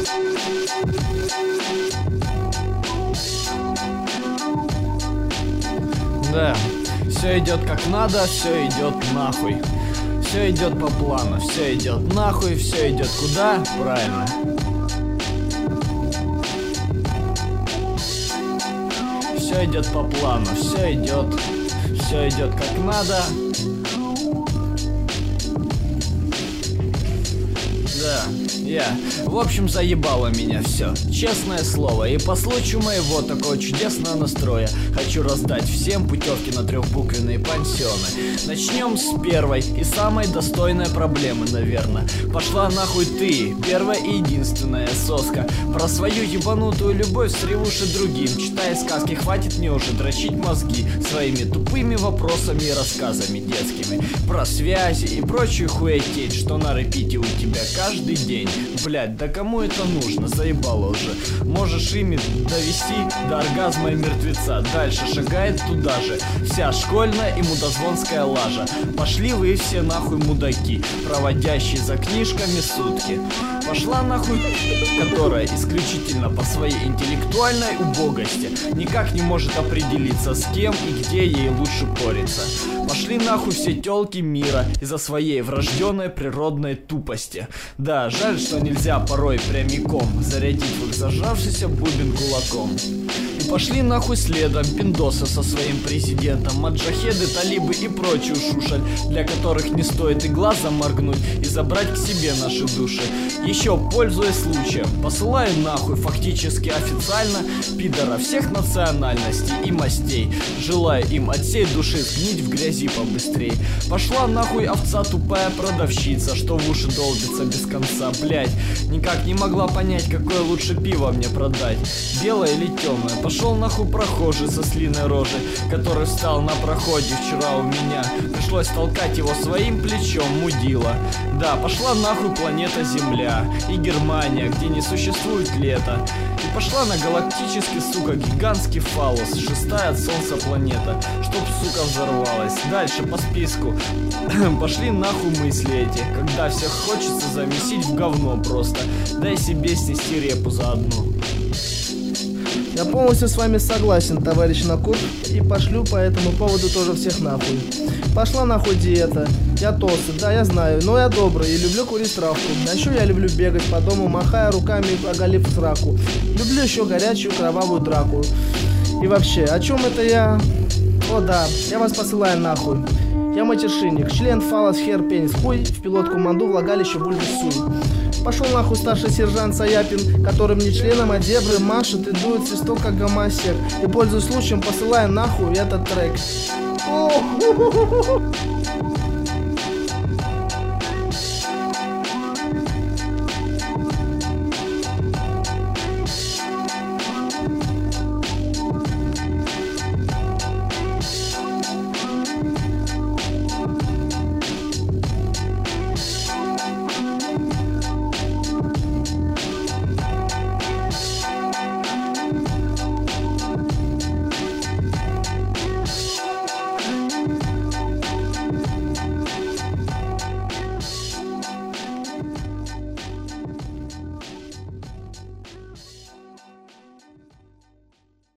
Да, все идет как надо, все идет нахуй. Все идет по плану, все идет нахуй, все идет куда? Правильно. Все идет по плану, все идет как надо. Да, в общем, заебало меня все, честное слово. И по случаю моего такого чудесного настроя хочу раздать всем путевки на трехбуквенные пансионы. Начнем с первой и самой достойной проблемы, наверное. Пошла нахуй ты, первая и единственная соска. Про свою ебанутую любовь сревуши другим. Читай сказки, хватит мне уже дрочить мозги своими тупыми вопросами и рассказами детскими про связи и прочую хуететь, что на репите у тебя каждый день. Блять, да кому это нужно? Заебало уже. Можешь ими довести до оргазма и мертвеца. Дальше шагает туда же вся школьная и мудозвонская лажа. Пошли вы все нахуй мудаки, проводящие за книжками сутки. Пошла нахуй, которая исключительно по своей интеллектуальной убогости никак не может определиться, с кем и где ей лучше пориться. Пошли нахуй все тёлки мира из-за своей врожденной природной тупости. Да, жаль, что нельзя порой прямиком зарядить в их зажавшийся бубен кулаком. И пошли нахуй следом пиндосы со своим президентом, маджахеды, талибы и прочую шушаль, для которых не стоит и глазом моргнуть и забрать к себе наши души. Еще, пользуясь случаем, посылаю нахуй фактически официально пидора всех национальностей и мастей. Желаю им от всей души сгнить в грязи побыстрей. Пошла нахуй овца тупая продавщица, что в уши долбится без конца, блять. Никак не могла понять, какое лучше пиво мне продать, белое или темное. Пошел нахуй прохожий со слиной рожей, который встал на проходе вчера у меня. Пришлось толкать его своим плечом, мудила. Да, пошла нахуй планета Земля и Германия, где не существует лета. И пошла на галактический, сука, гигантский фаллос, шестая от солнца планета, чтоб, сука, взорвалась. Дальше по списку пошли нахуй мысли эти, когда всех хочется замесить в говно просто. Дай себе снести репу заодно. Я полностью с вами согласен, товарищ Накур, и пошлю по этому поводу тоже всех нахуй. Пошла нахуй диета. Я толстый, да, я знаю, но я добрый и люблю курить травку. А еще я люблю бегать по дому, махая руками, оголив сраку. Люблю еще горячую кровавую драку. И вообще, о чем это я? О да, я вас посылаю нахуй. Я матершинник, член, фалос, хер, пенис, хуй, в пилотку манду, влагалище, бульбу, суй. Пошел нахуй старший сержант Саяпин, которым не членом, а дебры машет и дует свисток, как гомосек. И пользуясь случаем, посылаю нахуй этот трек.